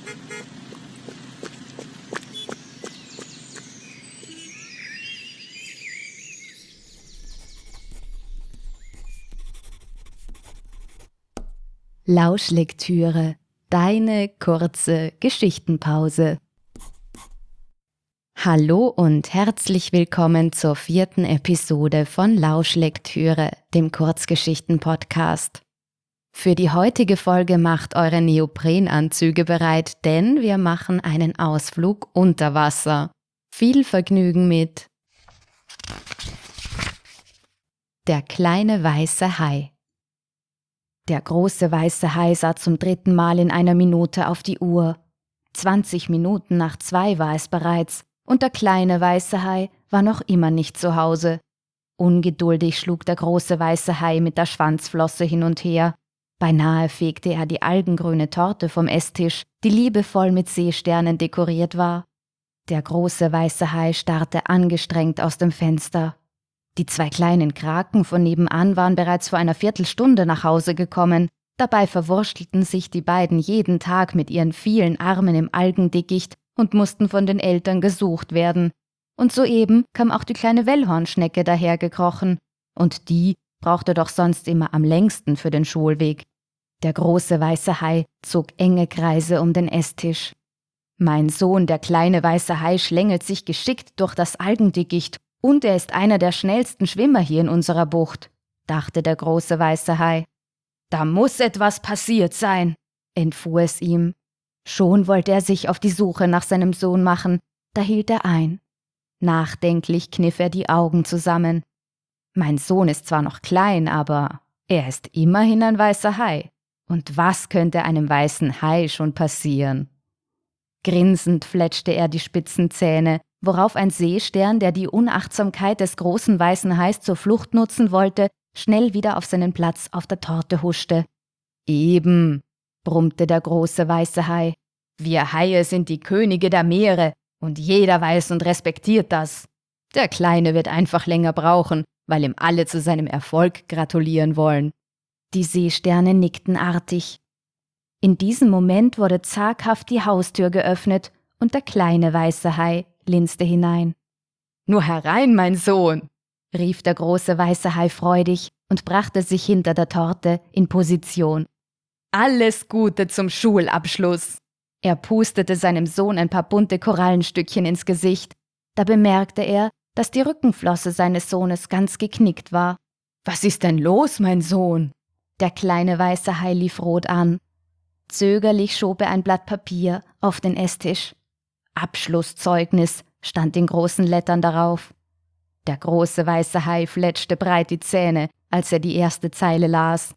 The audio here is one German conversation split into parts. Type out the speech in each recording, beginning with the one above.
Lauschlektüre, deine kurze Geschichtenpause. Hallo und herzlich willkommen zur 4. Episode von Lauschlektüre, dem Kurzgeschichten-Podcast. Für die heutige Folge macht eure Neoprenanzüge bereit, denn wir machen einen Ausflug unter Wasser. Viel Vergnügen mit Der kleine weiße Hai. Der große weiße Hai sah zum 3. Mal in einer Minute auf die Uhr. 20 Minuten nach 2 war es bereits, und der kleine weiße Hai war noch immer nicht zu Hause. Ungeduldig schlug der große weiße Hai mit der Schwanzflosse hin und her. Beinahe fegte er die algengrüne Torte vom Esstisch, die liebevoll mit Seesternen dekoriert war. Der große weiße Hai starrte angestrengt aus dem Fenster. Die 2 kleinen Kraken von nebenan waren bereits vor einer Viertelstunde nach Hause gekommen. Dabei verwurschtelten sich die beiden jeden Tag mit ihren vielen Armen im Algendickicht und mussten von den Eltern gesucht werden. Und soeben kam auch die kleine Wellhornschnecke dahergekrochen. Und die brauchte doch sonst immer am längsten für den Schulweg. Der große weiße Hai zog enge Kreise um den Esstisch. Mein Sohn, der kleine weiße Hai, schlängelt sich geschickt durch das Algendickicht. Und er ist einer der schnellsten Schwimmer hier in unserer Bucht, dachte der große weiße Hai. Da muss etwas passiert sein, entfuhr es ihm. Schon wollte er sich auf die Suche nach seinem Sohn machen, da hielt er ein. Nachdenklich kniff er die Augen zusammen. Mein Sohn ist zwar noch klein, aber er ist immerhin ein weißer Hai. Und was könnte einem weißen Hai schon passieren? Grinsend fletschte er die spitzen Zähne, worauf ein Seestern, der die Unachtsamkeit des großen weißen Hais zur Flucht nutzen wollte, schnell wieder auf seinen Platz auf der Torte huschte. »Eben«, brummte der große weiße Hai, »wir Haie sind die Könige der Meere und jeder weiß und respektiert das. Der Kleine wird einfach länger brauchen, weil ihm alle zu seinem Erfolg gratulieren wollen.« Die Seesterne nickten artig. In diesem Moment wurde zaghaft die Haustür geöffnet und der kleine weiße Hai linste hinein. »Nur herein, mein Sohn«, rief der große weiße Hai freudig und brachte sich hinter der Torte in Position. »Alles Gute zum Schulabschluss!« Er pustete seinem Sohn ein paar bunte Korallenstückchen ins Gesicht. Da bemerkte er, dass die Rückenflosse seines Sohnes ganz geknickt war. »Was ist denn los, mein Sohn?« Der kleine weiße Hai lief rot an. Zögerlich schob er ein Blatt Papier auf den Esstisch. »Abschlusszeugnis«, stand in großen Lettern darauf. Der große weiße Hai fletschte breit die Zähne, als er die erste Zeile las.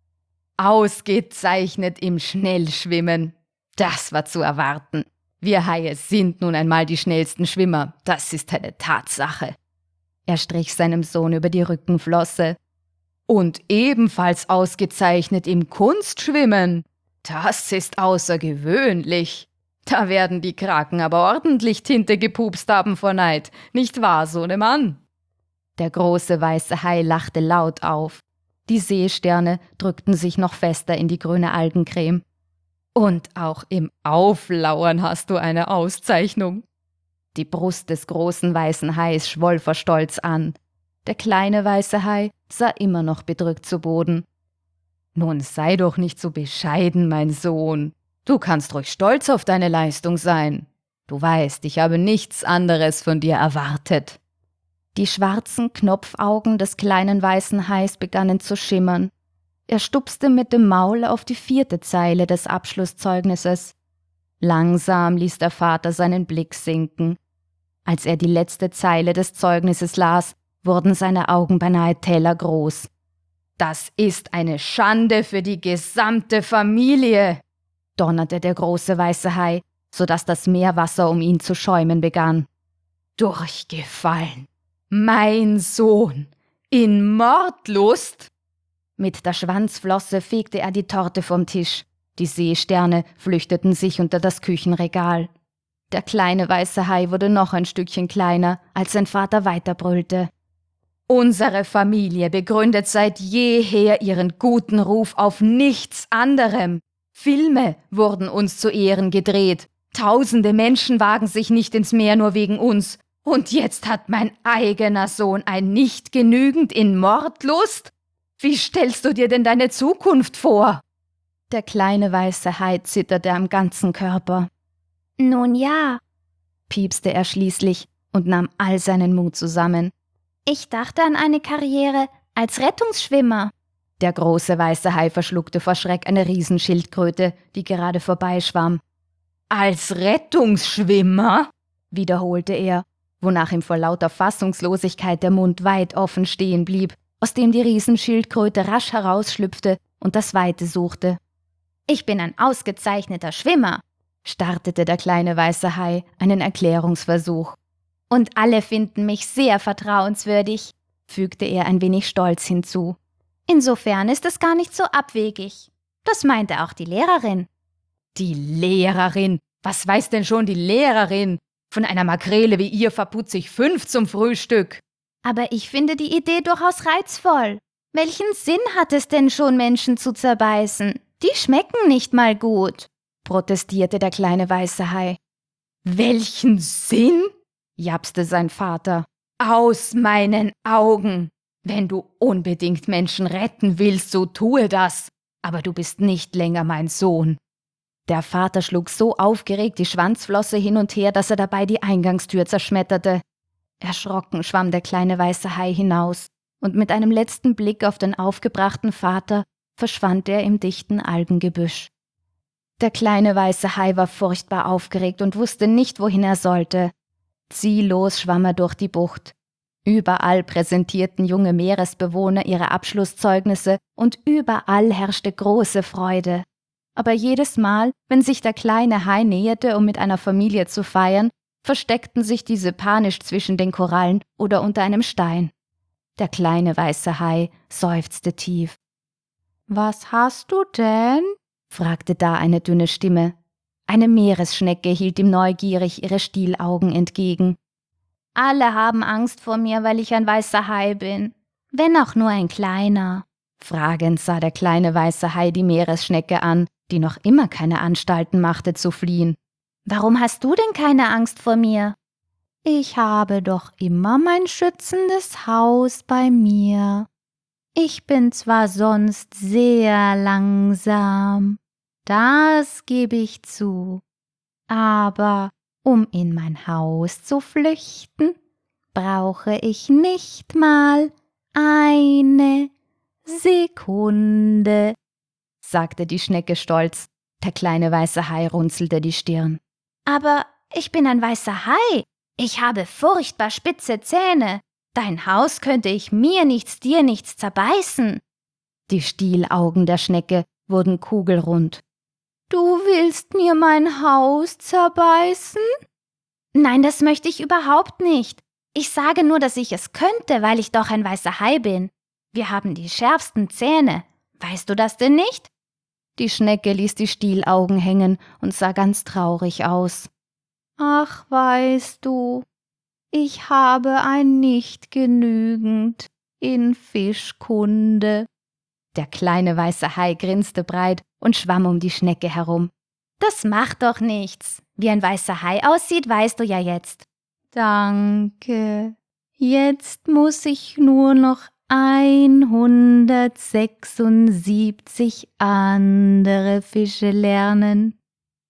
»Ausgezeichnet im Schnellschwimmen. Das war zu erwarten. Wir Haie sind nun einmal die schnellsten Schwimmer, das ist eine Tatsache.« Er strich seinem Sohn über die Rückenflosse. »Und ebenfalls ausgezeichnet im Kunstschwimmen. Das ist außergewöhnlich. Da werden die Kraken aber ordentlich Tinte gepupst haben vor Neid, nicht wahr, Sohnemann?« Der große weiße Hai lachte laut auf. Die Seesterne drückten sich noch fester in die grüne Algencreme. »Und auch im Auflauern hast du eine Auszeichnung.« Die Brust des großen weißen Hais schwoll vor Stolz an. Der kleine weiße Hai sah immer noch bedrückt zu Boden. »Nun sei doch nicht so bescheiden, mein Sohn. Du kannst ruhig stolz auf deine Leistung sein. Du weißt, ich habe nichts anderes von dir erwartet.« Die schwarzen Knopfaugen des kleinen weißen Hais begannen zu schimmern. Er stupste mit dem Maul auf die 4. Zeile des Abschlusszeugnisses. Langsam ließ der Vater seinen Blick sinken. Als er die letzte Zeile des Zeugnisses las, wurden seine Augen beinahe tellergroß. »Das ist eine Schande für die gesamte Familie«, donnerte der große weiße Hai, sodass das Meerwasser um ihn zu schäumen begann. »Durchgefallen! Mein Sohn! In Mordlust!« Mit der Schwanzflosse fegte er die Torte vom Tisch. Die Seesterne flüchteten sich unter das Küchenregal. Der kleine weiße Hai wurde noch ein Stückchen kleiner, als sein Vater weiterbrüllte. »Unsere Familie begründet seit jeher ihren guten Ruf auf nichts anderem. Filme wurden uns zu Ehren gedreht. Tausende Menschen wagen sich nicht ins Meer nur wegen uns. Und jetzt hat mein eigener Sohn ein nicht genügend in Mordlust? Wie stellst du dir denn deine Zukunft vor?« Der kleine weiße Hai zitterte am ganzen Körper. »Nun ja«, piepste er schließlich und nahm all seinen Mut zusammen. »Ich dachte an eine Karriere als Rettungsschwimmer.« Der große weiße Hai verschluckte vor Schreck eine Riesenschildkröte, die gerade vorbeischwamm. »Als Rettungsschwimmer?« wiederholte er, wonach ihm vor lauter Fassungslosigkeit der Mund weit offen stehen blieb, aus dem die Riesenschildkröte rasch herausschlüpfte und das Weite suchte. »Ich bin ein ausgezeichneter Schwimmer«, startete der kleine weiße Hai einen Erklärungsversuch. »Und alle finden mich sehr vertrauenswürdig«, fügte er ein wenig stolz hinzu. »Insofern ist es gar nicht so abwegig. Das meinte auch die Lehrerin.« »Die Lehrerin? Was weiß denn schon die Lehrerin? Von einer Makrele wie ihr verputze ich 5 zum Frühstück.« »Aber ich finde die Idee durchaus reizvoll. Welchen Sinn hat es denn schon, Menschen zu zerbeißen? Die schmecken nicht mal gut«, protestierte der kleine weiße Hai. »Welchen Sinn?« japste sein Vater. »Aus meinen Augen! Wenn du unbedingt Menschen retten willst, so tue das. Aber du bist nicht länger mein Sohn.« Der Vater schlug so aufgeregt die Schwanzflosse hin und her, dass er dabei die Eingangstür zerschmetterte. Erschrocken schwamm der kleine weiße Hai hinaus, und mit einem letzten Blick auf den aufgebrachten Vater verschwand er im dichten Algengebüsch. Der kleine weiße Hai war furchtbar aufgeregt und wusste nicht, wohin er sollte. Ziellos schwamm er durch die Bucht. Überall präsentierten junge Meeresbewohner ihre Abschlusszeugnisse und überall herrschte große Freude. Aber jedes Mal, wenn sich der kleine Hai näherte, um mit einer Familie zu feiern, versteckten sich diese panisch zwischen den Korallen oder unter einem Stein. Der kleine weiße Hai seufzte tief. »Was hast du denn?« fragte da eine dünne Stimme. Eine Meeresschnecke hielt ihm neugierig ihre Stielaugen entgegen. »Alle haben Angst vor mir, weil ich ein weißer Hai bin. Wenn auch nur ein kleiner.« Fragend sah der kleine weiße Hai die Meeresschnecke an, die noch immer keine Anstalten machte zu fliehen. »Warum hast du denn keine Angst vor mir?« »Ich habe doch immer mein schützendes Haus bei mir. Ich bin zwar sonst sehr langsam, das gebe ich zu, aber um in mein Haus zu flüchten, brauche ich nicht mal eine Sekunde«, sagte die Schnecke stolz. Der kleine weiße Hai runzelte die Stirn. »Aber ich bin ein weißer Hai. Ich habe furchtbar spitze Zähne. Dein Haus könnte ich mir nichts, dir nichts zerbeißen.« Die Stielaugen der Schnecke wurden kugelrund. »Du willst mir mein Haus zerbeißen?« »Nein, das möchte ich überhaupt nicht. Ich sage nur, dass ich es könnte, weil ich doch ein weißer Hai bin. Wir haben die schärfsten Zähne. Weißt du das denn nicht?« Die Schnecke ließ die Stielaugen hängen und sah ganz traurig aus. »Ach, weißt du, ich habe ein Nicht-Genügend in Fischkunde.« Der kleine weiße Hai grinste breit und schwamm um die Schnecke herum. »Das macht doch nichts. Wie ein weißer Hai aussieht, weißt du ja jetzt.« »Danke. Jetzt muss ich nur noch 176 andere Fische lernen.«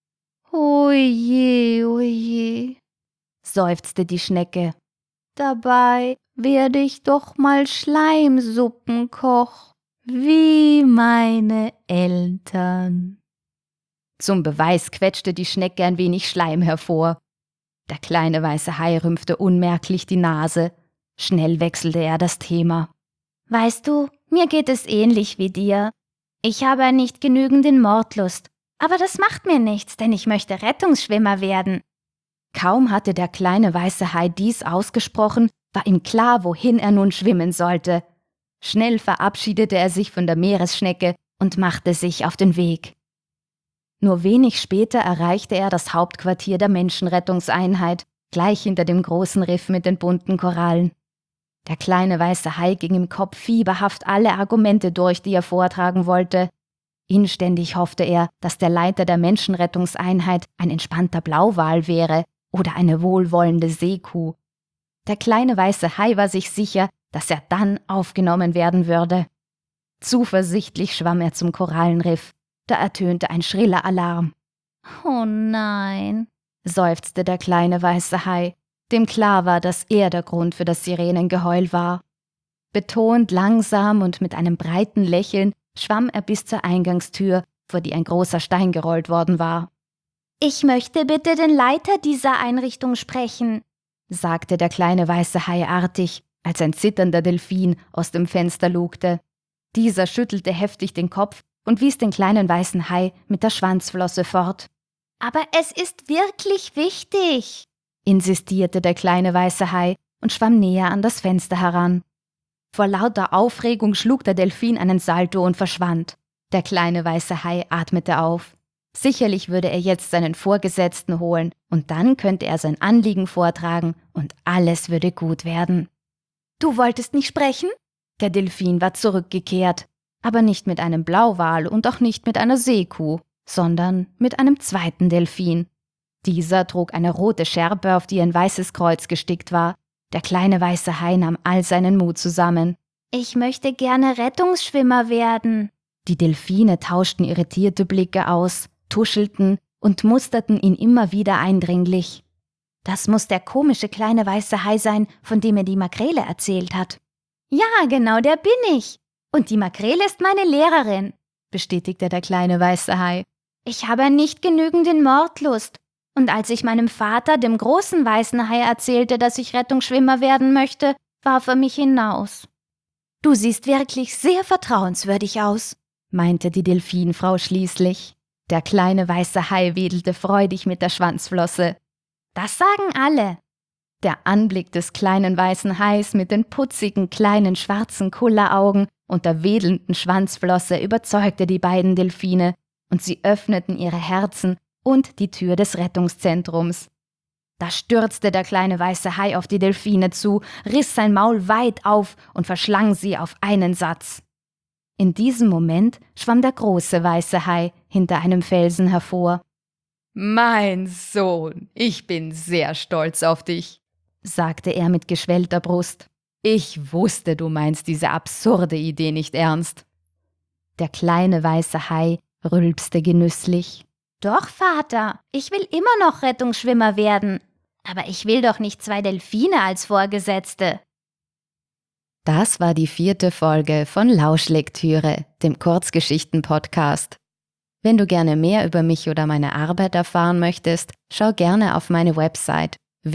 »Oje, oje«, seufzte die Schnecke. »Dabei werde ich doch mal Schleimsuppenkoch, wie meine Eltern.« Zum Beweis quetschte die Schnecke ein wenig Schleim hervor. Der kleine weiße Hai rümpfte unmerklich die Nase. Schnell wechselte er das Thema. »Weißt du, mir geht es ähnlich wie dir. Ich habe nicht genügend in Mordlust. Aber das macht mir nichts, denn ich möchte Rettungsschwimmer werden.« Kaum hatte der kleine weiße Hai dies ausgesprochen, war ihm klar, wohin er nun schwimmen sollte. Schnell verabschiedete er sich von der Meeresschnecke und machte sich auf den Weg. Nur wenig später erreichte er das Hauptquartier der Menschenrettungseinheit, gleich hinter dem großen Riff mit den bunten Korallen. Der kleine weiße Hai ging im Kopf fieberhaft alle Argumente durch, die er vortragen wollte. Inständig hoffte er, dass der Leiter der Menschenrettungseinheit ein entspannter Blauwal wäre oder eine wohlwollende Seekuh. Der kleine weiße Hai war sich sicher, dass er dann aufgenommen werden würde. Zuversichtlich schwamm er zum Korallenriff. Da ertönte ein schriller Alarm. Oh nein, Seufzte der kleine weiße Hai, dem klar war, dass er der Grund für das Sirenengeheul war. Betont langsam und mit einem breiten Lächeln schwamm er bis zur Eingangstür, vor die ein großer Stein gerollt worden war. Ich möchte bitte den Leiter dieser Einrichtung sprechen, sagte der kleine weiße Hai artig, als ein zitternder Delfin aus dem Fenster lugte. Dieser schüttelte heftig den Kopf und wies den kleinen weißen Hai mit der Schwanzflosse fort. Aber es ist wirklich wichtig, insistierte der kleine weiße Hai und schwamm näher an das Fenster heran. Vor lauter Aufregung schlug der Delfin einen Salto und verschwand. Der kleine weiße Hai atmete auf. Sicherlich würde er jetzt seinen Vorgesetzten holen und dann könnte er sein Anliegen vortragen und alles würde gut werden. Du wolltest nicht sprechen? Der Delfin war zurückgekehrt, aber nicht mit einem Blauwal und auch nicht mit einer Seekuh, sondern mit einem zweiten Delfin. Dieser trug eine rote Schärpe, auf die ein weißes Kreuz gestickt war. Der kleine weiße Hai nahm all seinen Mut zusammen. Ich möchte gerne Rettungsschwimmer werden. Die Delfine tauschten irritierte Blicke aus, tuschelten und musterten ihn immer wieder eindringlich. Das muss der komische kleine weiße Hai sein, von dem mir die Makrele erzählt hat. Ja, genau, der bin ich. Und die Makrele ist meine Lehrerin, bestätigte der kleine weiße Hai. Ich habe nicht genügend in Mordlust. Und als ich meinem Vater, dem großen weißen Hai, erzählte, dass ich Rettungsschwimmer werden möchte, warf er mich hinaus. Du siehst wirklich sehr vertrauenswürdig aus, meinte die Delfinfrau schließlich. Der kleine weiße Hai wedelte freudig mit der Schwanzflosse. Das sagen alle. Der Anblick des kleinen weißen Hais mit den putzigen, kleinen, schwarzen Kulleraugen und der wedelnden Schwanzflosse überzeugte die beiden Delfine, und sie öffneten ihre Herzen und die Tür des Rettungszentrums. Da stürzte der kleine weiße Hai auf die Delfine zu, riss sein Maul weit auf und verschlang sie auf einen Satz. In diesem Moment schwamm der große weiße Hai hinter einem Felsen hervor. »Mein Sohn, ich bin sehr stolz auf dich«, sagte er mit geschwellter Brust. »Ich wusste, du meinst diese absurde Idee nicht ernst.« Der kleine weiße Hai rülpste genüsslich. Doch, Vater, ich will immer noch Rettungsschwimmer werden. Aber ich will doch nicht 2 Delfine als Vorgesetzte. Das war die 4. Folge von Lauschlektüre, dem Kurzgeschichten-Podcast. Wenn du gerne mehr über mich oder meine Arbeit erfahren möchtest, schau gerne auf meine Website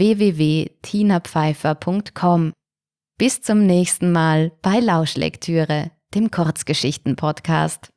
www.tinapfeifer.com. Bis zum nächsten Mal bei Lauschlektüre, dem Kurzgeschichten-Podcast.